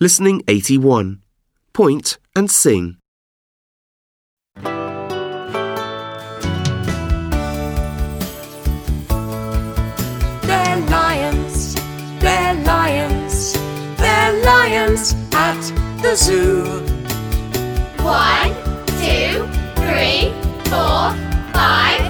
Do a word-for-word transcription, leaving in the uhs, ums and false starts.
Listening eighty-one. Point and sing. They're lions, they're lions, they're lions at the zoo. One, two, three, four, five.